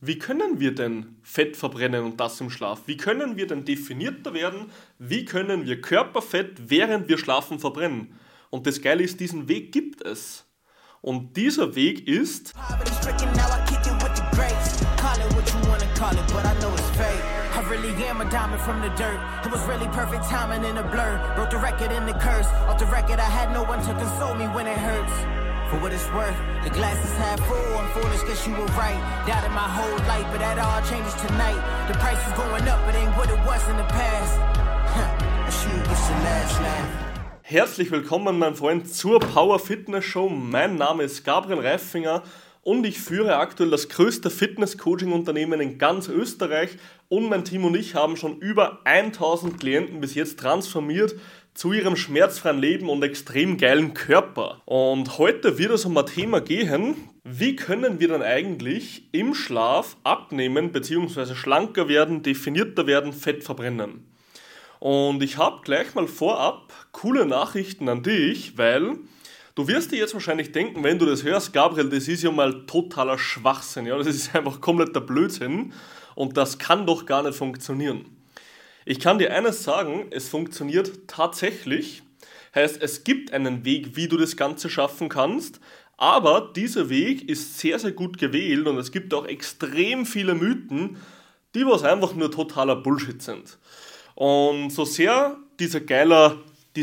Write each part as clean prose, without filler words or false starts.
Wie können wir denn Fett verbrennen und das im Schlaf? Wie können wir denn definierter werden? Wie können wir Körperfett, während wir schlafen, verbrennen? Und das Geile ist, diesen Weg gibt es. Und dieser Weg ist... For what it's worth, the glass is half full. I'm foolish, guess you were right. Doubted my whole life, but that all changes tonight. The price is going up, it ain't what it was in the past. A shoe gets the last laugh. Herzlich willkommen, mein Freund, zur Power Fitness Show. Mein Name ist Gabriel Reifinger und ich führe aktuell das größte Fitness-Coaching-Unternehmen in ganz Österreich. Und mein Team und ich haben schon über 1000 Klienten bis jetzt transformiert zu ihrem schmerzfreien Leben und extrem geilen Körper. Und heute wird es um ein Thema gehen, wie können wir dann eigentlich im Schlaf abnehmen bzw. schlanker werden, definierter werden, Fett verbrennen. Und ich habe gleich mal vorab coole Nachrichten an dich, weil du wirst dir jetzt wahrscheinlich denken, wenn du das hörst, Gabriel, das ist ja mal totaler Schwachsinn, ja, das ist einfach kompletter Blödsinn und das kann doch gar nicht funktionieren. Ich kann dir eines sagen, es funktioniert tatsächlich, heißt es gibt einen Weg, wie du das Ganze schaffen kannst, aber dieser Weg ist sehr, sehr gut gewählt und es gibt auch extrem viele Mythen, die was einfach nur totaler Bullshit sind. Und so sehr dieser geile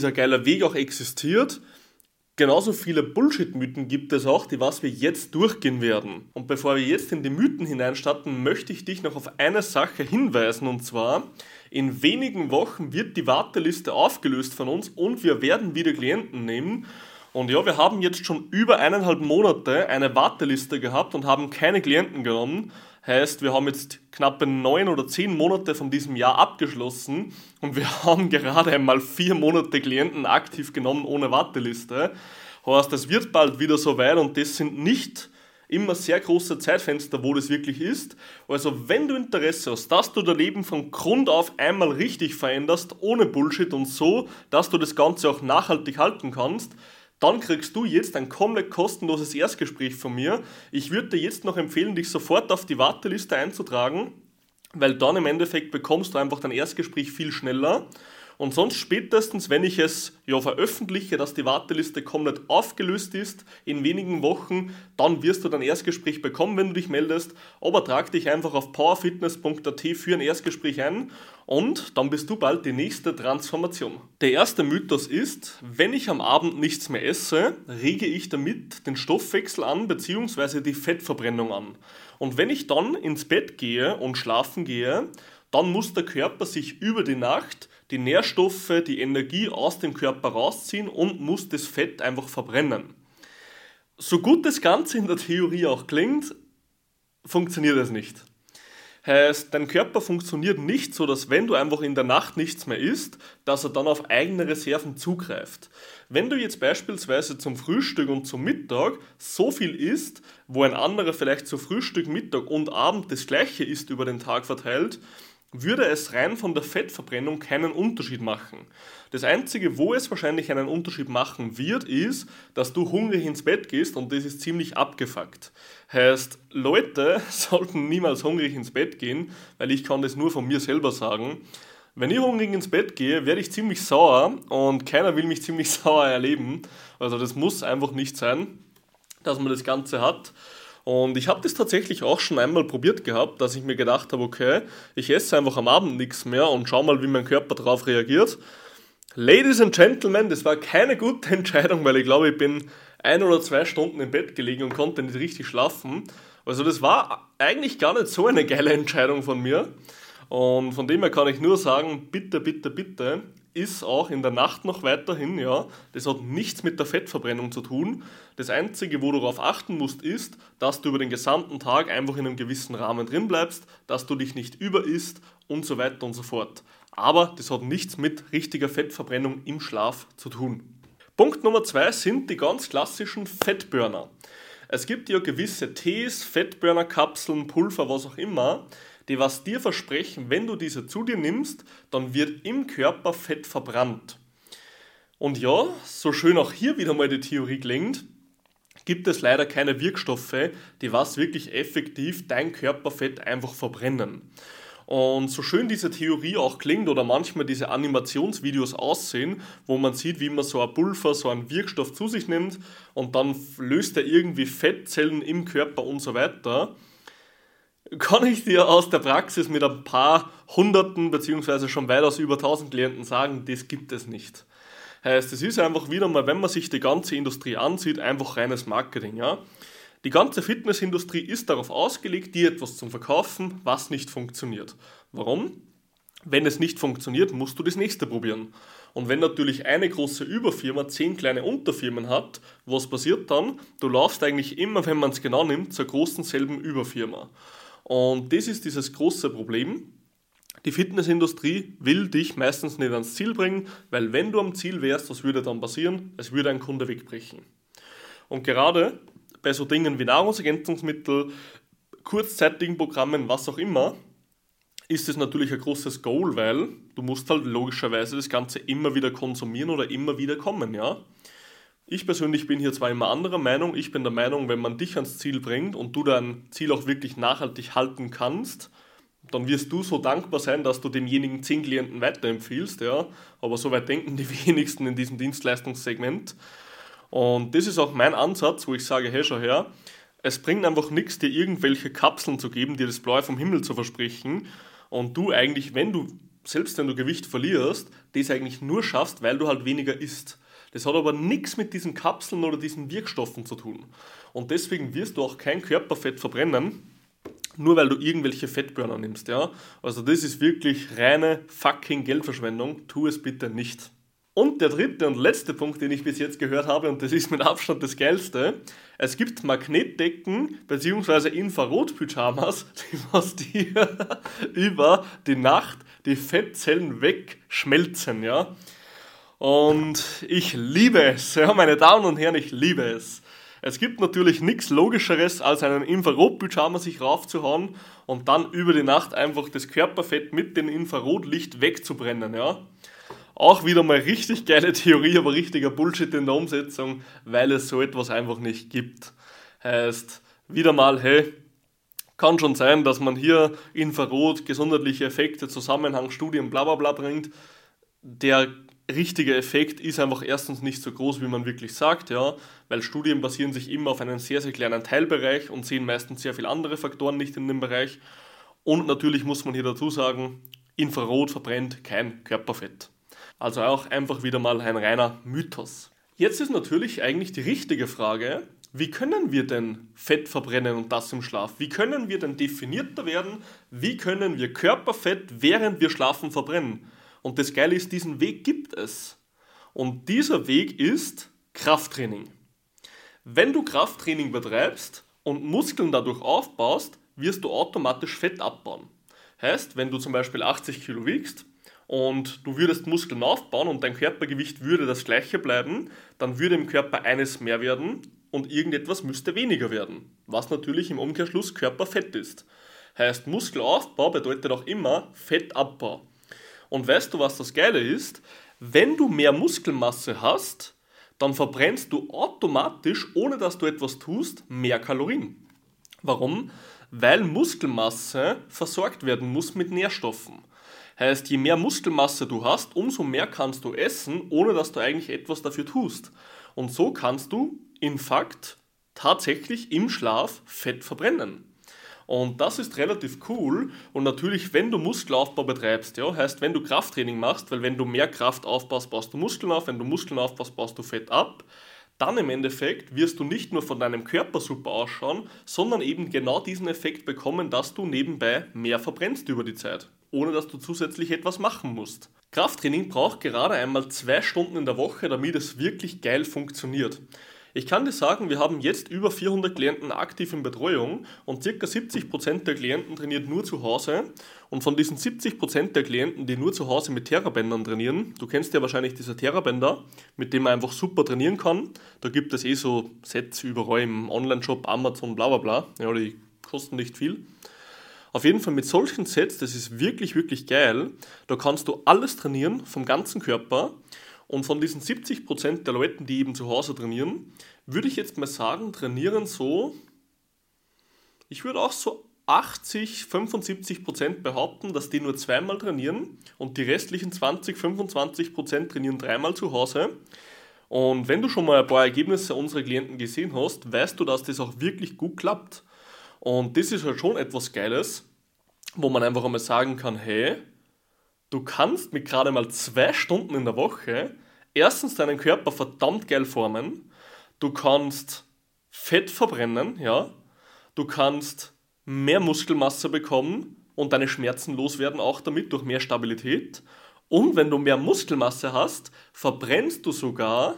Weg auch existiert, genauso viele Bullshit-Mythen gibt es auch, die was wir jetzt durchgehen werden. Und bevor wir jetzt in die Mythen hineinstarten, möchte ich dich noch auf eine Sache hinweisen, und zwar, in wenigen Wochen wird die Warteliste aufgelöst von uns und wir werden wieder Klienten nehmen. Und ja, wir haben jetzt schon über 1,5 Monate eine Warteliste gehabt und haben keine Klienten genommen. Heißt, wir haben jetzt knappe 9 oder 10 Monate von diesem Jahr abgeschlossen und wir haben gerade einmal 4 Monate Klienten aktiv genommen ohne Warteliste. Heißt, es wird bald wieder so weit und das sind nicht immer sehr große Zeitfenster, wo das wirklich ist. Also wenn du Interesse hast, dass du dein Leben von Grund auf einmal richtig veränderst, ohne Bullshit und so, dass du das Ganze auch nachhaltig halten kannst, dann kriegst du jetzt ein komplett kostenloses Erstgespräch von mir. Ich würde dir jetzt noch empfehlen, dich sofort auf die Warteliste einzutragen, weil dann im Endeffekt bekommst du einfach dein Erstgespräch viel schneller. Und sonst spätestens, wenn ich es veröffentliche, dass die Warteliste komplett aufgelöst ist, in wenigen Wochen, dann wirst du dein Erstgespräch bekommen, wenn du dich meldest. Aber trag dich einfach auf powerfitness.at für ein Erstgespräch ein und dann bist du bald die nächste Transformation. Der erste Mythos ist, wenn ich am Abend nichts mehr esse, rege ich damit den Stoffwechsel an bzw. die Fettverbrennung an. Und wenn ich dann ins Bett gehe und schlafen gehe, dann muss der Körper sich über die Nacht die Nährstoffe, die Energie aus dem Körper rausziehen und muss das Fett einfach verbrennen. So gut das Ganze in der Theorie auch klingt, funktioniert es nicht. Heißt, dein Körper funktioniert nicht so, dass wenn du einfach in der Nacht nichts mehr isst, dass er dann auf eigene Reserven zugreift. Wenn du jetzt beispielsweise zum Frühstück und zum Mittag so viel isst, wo ein anderer vielleicht zu Frühstück, Mittag und Abend das gleiche isst über den Tag verteilt, würde es rein von der Fettverbrennung keinen Unterschied machen. Das Einzige, wo es wahrscheinlich einen Unterschied machen wird, ist, dass du hungrig ins Bett gehst und das ist ziemlich abgefuckt. Heißt, Leute sollten niemals hungrig ins Bett gehen, weil ich kann das nur von mir selber sagen. Wenn ich hungrig ins Bett gehe, werde ich ziemlich sauer und keiner will mich ziemlich sauer erleben. Also das muss einfach nicht sein, dass man das Ganze hat. Und ich habe das tatsächlich auch schon einmal probiert gehabt, dass ich mir gedacht habe, okay, ich esse einfach am Abend nichts mehr und schau mal, wie mein Körper darauf reagiert. Ladies and Gentlemen, das war keine gute Entscheidung, weil ich glaube, ich bin 1 oder 2 Stunden im Bett gelegen und konnte nicht richtig schlafen. Also das war eigentlich gar nicht so eine geile Entscheidung von mir. Und von dem her kann ich nur sagen, bitte, bitte, bitte, ist auch in der Nacht noch weiterhin, ja, das hat nichts mit der Fettverbrennung zu tun. Das Einzige, wo du darauf achten musst, ist, dass du über den gesamten Tag einfach in einem gewissen Rahmen drin bleibst, dass du dich nicht überisst und so weiter und so fort. Aber das hat nichts mit richtiger Fettverbrennung im Schlaf zu tun. Punkt Nummer 2 sind die ganz klassischen Fettburner. Es gibt ja gewisse Tees, Fettburner-Kapseln, Pulver, was auch immer, die was dir versprechen, wenn du diese zu dir nimmst, dann wird im Körper Fett verbrannt. Und ja, so schön auch hier wieder mal die Theorie klingt, gibt es leider keine Wirkstoffe, die was wirklich effektiv dein Körperfett einfach verbrennen. Und so schön diese Theorie auch klingt oder manchmal diese Animationsvideos aussehen, wo man sieht, wie man so ein Pulver, so einen Wirkstoff zu sich nimmt und dann löst er irgendwie Fettzellen im Körper und so weiter, kann ich dir aus der Praxis mit ein paar Hunderten beziehungsweise schon weitaus über 1000 Klienten sagen, das gibt es nicht. Heißt, es ist einfach wieder mal, wenn man sich die ganze Industrie ansieht, einfach reines Marketing, ja. Die ganze Fitnessindustrie ist darauf ausgelegt, dir etwas zu verkaufen, was nicht funktioniert. Warum? Wenn es nicht funktioniert, musst du das nächste probieren. Und wenn natürlich eine große Überfirma 10 kleine Unterfirmen hat, was passiert dann? Du laufst eigentlich immer, wenn man es genau nimmt, zur großen selben Überfirma. Und das ist dieses große Problem. Die Fitnessindustrie will dich meistens nicht ans Ziel bringen, weil wenn du am Ziel wärst, was würde dann passieren? Es würde ein Kunde wegbrechen. Und gerade bei so Dingen wie Nahrungsergänzungsmittel, kurzzeitigen Programmen, was auch immer, ist es natürlich ein großes Goal, weil du musst halt logischerweise das Ganze immer wieder konsumieren oder immer wieder kommen, ja. Ich persönlich bin hier zwar immer anderer Meinung, ich bin der Meinung, wenn man dich ans Ziel bringt und du dein Ziel auch wirklich nachhaltig halten kannst, dann wirst du so dankbar sein, dass du demjenigen 10 Klienten weiterempfiehlst, ja. Aber so weit denken die wenigsten in diesem Dienstleistungssegment. Und das ist auch mein Ansatz, wo ich sage, hey, schau her, es bringt einfach nichts, dir irgendwelche Kapseln zu geben, dir das Blaue vom Himmel zu versprechen und du eigentlich, selbst wenn du Gewicht verlierst, das eigentlich nur schaffst, weil du halt weniger isst. Das hat aber nichts mit diesen Kapseln oder diesen Wirkstoffen zu tun. Und deswegen wirst du auch kein Körperfett verbrennen, nur weil du irgendwelche Fettburner nimmst, ja. Also das ist wirklich reine fucking Geldverschwendung, tu es bitte nicht. Und der dritte und letzte Punkt, den ich bis jetzt gehört habe, und das ist mit Abstand das Geilste, es gibt Magnetdecken bzw. Infrarot-Pyjamas, die über die Nacht die Fettzellen wegschmelzen, ja. Und ich liebe es, ja, meine Damen und Herren, ich liebe es. Es gibt natürlich nichts Logischeres, als einen Infrarot-Pyjama sich raufzuhauen und dann über die Nacht einfach das Körperfett mit dem Infrarotlicht wegzubrennen, ja. Auch wieder mal richtig geile Theorie, aber richtiger Bullshit in der Umsetzung, weil es so etwas einfach nicht gibt. Heißt, wieder mal, hey, kann schon sein, dass man hier Infrarot, gesundheitliche Effekte, Zusammenhang, Studien, bla bla bla bringt. Der richtige Effekt ist einfach erstens nicht so groß, wie man wirklich sagt, ja, weil Studien basieren sich immer auf einem sehr, sehr kleinen Teilbereich und sehen meistens sehr viele andere Faktoren nicht in dem Bereich. Und natürlich muss man hier dazu sagen, Infrarot verbrennt kein Körperfett. Also auch einfach wieder mal ein reiner Mythos. Jetzt ist natürlich eigentlich die richtige Frage, wie können wir denn Fett verbrennen und das im Schlaf? Wie können wir denn definierter werden? Wie können wir Körperfett, während wir schlafen, verbrennen? Und das Geile ist, diesen Weg gibt es. Und dieser Weg ist Krafttraining. Wenn du Krafttraining betreibst und Muskeln dadurch aufbaust, wirst du automatisch Fett abbauen. Heißt, wenn du zum Beispiel 80 Kilo wiegst, und du würdest Muskeln aufbauen und dein Körpergewicht würde das gleiche bleiben, dann würde im Körper eines mehr werden und irgendetwas müsste weniger werden, was natürlich im Umkehrschluss Körperfett ist. Heißt, Muskelaufbau bedeutet auch immer Fettabbau. Und weißt du, was das Geile ist? Wenn du mehr Muskelmasse hast, dann verbrennst du automatisch, ohne dass du etwas tust, mehr Kalorien. Warum? Weil Muskelmasse versorgt werden muss mit Nährstoffen. Heißt, je mehr Muskelmasse du hast, umso mehr kannst du essen, ohne dass du eigentlich etwas dafür tust. Und so kannst du, in Fakt, tatsächlich im Schlaf Fett verbrennen. Und das ist relativ cool. Und natürlich, wenn du Muskelaufbau betreibst, ja, heißt, wenn du Krafttraining machst, weil wenn du mehr Kraft aufbaust, baust du Muskeln auf, wenn du Muskeln aufbaust, baust du Fett ab, dann im Endeffekt wirst du nicht nur von deinem Körper super ausschauen, sondern eben genau diesen Effekt bekommen, dass du nebenbei mehr verbrennst über die Zeit, ohne dass du zusätzlich etwas machen musst. Krafttraining braucht gerade einmal 2 Stunden in der Woche, damit es wirklich geil funktioniert. Ich kann dir sagen, wir haben jetzt über 400 Klienten aktiv in Betreuung und ca. 70% der Klienten trainiert nur zu Hause. Und von diesen 70% der Klienten, die nur zu Hause mit Therabändern trainieren, du kennst ja wahrscheinlich diese Therabänder, mit denen man einfach super trainieren kann. Da gibt es so Sets überall im Online-Shop, Amazon, bla bla bla. Ja, die kosten nicht viel. Auf jeden Fall mit solchen Sets, das ist wirklich, wirklich geil. Da kannst du alles trainieren vom ganzen Körper. Und von diesen 70% der Leuten, die eben zu Hause trainieren, würde ich jetzt mal sagen, trainieren so, ich würde auch so 80-75% behaupten, dass die nur zweimal trainieren und die restlichen 20-25% trainieren dreimal zu Hause. Und wenn du schon mal ein paar Ergebnisse unserer Klienten gesehen hast, weißt du, dass das auch wirklich gut klappt. Und das ist halt schon etwas Geiles, wo man einfach einmal sagen kann, hey, du kannst mit gerade mal 2 Stunden in der Woche erstens deinen Körper verdammt geil formen, du kannst Fett verbrennen, ja, du kannst mehr Muskelmasse bekommen und deine Schmerzen loswerden auch damit durch mehr Stabilität. Und wenn du mehr Muskelmasse hast, verbrennst du sogar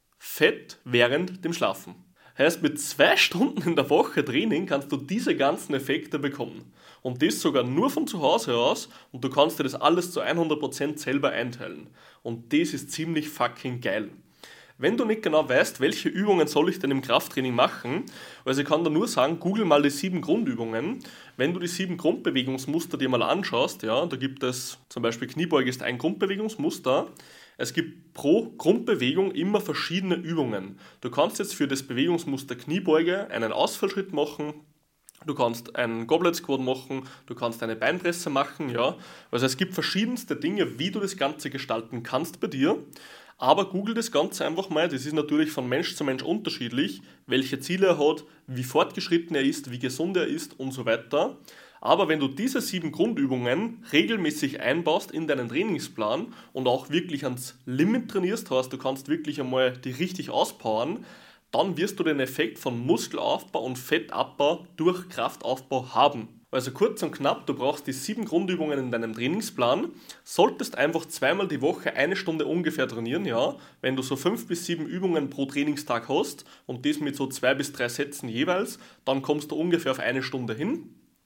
Fett während dem Schlafen. Heißt, mit 2 Stunden in der Woche Training kannst du diese ganzen Effekte bekommen. Und das sogar nur von zu Hause aus und du kannst dir das alles zu 100% selber einteilen. Und das ist ziemlich fucking geil. Wenn du nicht genau weißt, welche Übungen soll ich denn im Krafttraining machen, also ich kann dir nur sagen, google mal die 7 Grundübungen. Wenn du die 7 Grundbewegungsmuster dir mal anschaust, ja, da gibt es zum Beispiel Kniebeuge ist ein Grundbewegungsmuster. Es gibt pro Grundbewegung immer verschiedene Übungen. Du kannst jetzt für das Bewegungsmuster Kniebeuge einen Ausfallschritt machen, du kannst einen Goblet Squat machen, du kannst eine Beinpresse machen, ja. Also es gibt verschiedenste Dinge, wie du das Ganze gestalten kannst bei dir. Aber google das Ganze einfach mal, das ist natürlich von Mensch zu Mensch unterschiedlich, welche Ziele er hat, wie fortgeschritten er ist, wie gesund er ist und so weiter. Aber wenn du diese 7 Grundübungen regelmäßig einbaust in deinen Trainingsplan und auch wirklich ans Limit trainierst, heißt, du kannst wirklich einmal die richtig auspowern, dann wirst du den Effekt von Muskelaufbau und Fettabbau durch Kraftaufbau haben. Also kurz und knapp, du brauchst die 7 Grundübungen in deinem Trainingsplan, solltest einfach 2-mal die Woche 1 Stunde ungefähr trainieren, ja. Wenn du so 5 bis 7 Übungen pro Trainingstag hast und das mit so 2 bis 3 Sätzen jeweils, dann kommst du ungefähr auf 1 Stunde hin.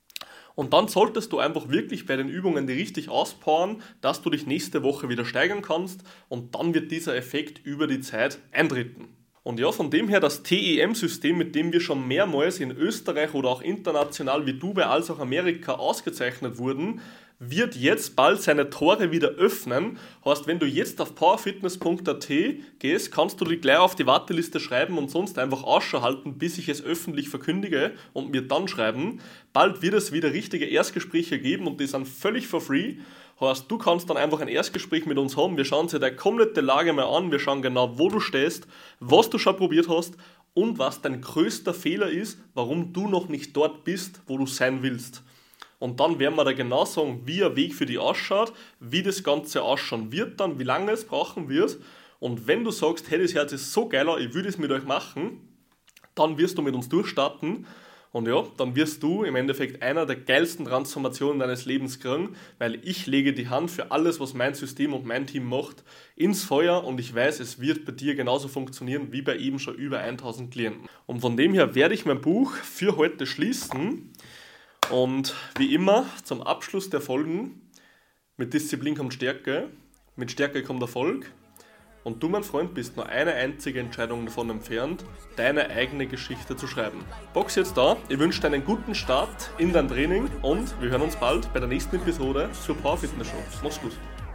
Und dann solltest du einfach wirklich bei den Übungen die richtig auspowern, dass du dich nächste Woche wieder steigern kannst und dann wird dieser Effekt über die Zeit eintreten. Und ja, von dem her das TEM-System, mit dem wir schon mehrmals in Österreich oder auch international wie Dubai als auch Amerika ausgezeichnet wurden, wird jetzt bald seine Tore wieder öffnen. Heißt, wenn du jetzt auf powerfitness.at gehst, kannst du dich gleich auf die Warteliste schreiben und sonst einfach Ausschau halten, bis ich es öffentlich verkündige und mir dann schreiben. Bald wird es wieder richtige Erstgespräche geben und die sind völlig for free. Heißt, du kannst dann einfach ein Erstgespräch mit uns haben. Wir schauen dir deine komplette Lage mal an. Wir schauen genau, wo du stehst, was du schon probiert hast und was dein größter Fehler ist, warum du noch nicht dort bist, wo du sein willst. Und dann werden wir da genau sagen, wie ein Weg für dich ausschaut, wie das Ganze ausschauen wird dann, wie lange es brauchen wird. Und wenn du sagst, hey, das hört sich so geil an, ich würde es mit euch machen, dann wirst du mit uns durchstarten. Und ja, dann wirst du im Endeffekt einer der geilsten Transformationen deines Lebens kriegen, weil ich lege die Hand für alles, was mein System und mein Team macht, ins Feuer und ich weiß, es wird bei dir genauso funktionieren wie bei eben schon über 1000 Klienten. Und von dem her werde ich mein Buch für heute schließen und wie immer zum Abschluss der Folgen, mit Disziplin kommt Stärke, mit Stärke kommt Erfolg. Und du, mein Freund, bist nur eine einzige Entscheidung davon entfernt, deine eigene Geschichte zu schreiben. Box jetzt da, ich wünsche dir einen guten Start in dein Training und wir hören uns bald bei der nächsten Episode zur Power Fitness Show. Mach's gut.